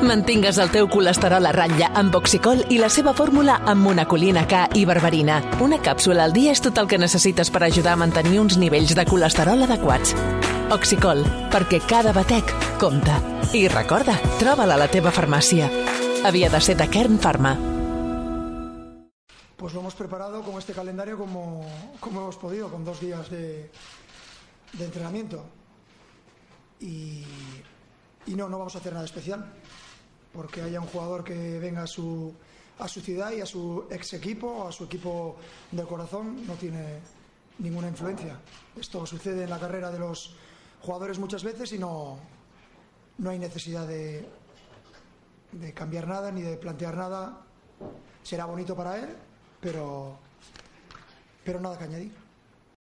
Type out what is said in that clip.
Mantingues el teu colesterol a ratlla amb Oxicol i la seva fórmula amb monacolina K i berberina. Una càpsula al dia és tot el que necessites per ajudar a mantenir uns nivells de colesterol adequats. Oxicol, perquè cada batec compta. I recorda, troba-la a la teva farmàcia. Havia de ser de Kern Pharma. Pues lo hemos preparado con este calendario como hemos podido, con 2 días de entrenamiento. Y no vamos a hacer nada especial, porque haya un jugador que venga a su ciudad y a su ex equipo, a su equipo del corazón, no tiene ninguna influencia. Esto sucede en la carrera de los jugadores muchas veces y no hay necesidad de cambiar nada ni de plantear nada. Será bonito para él, pero nada que añadir.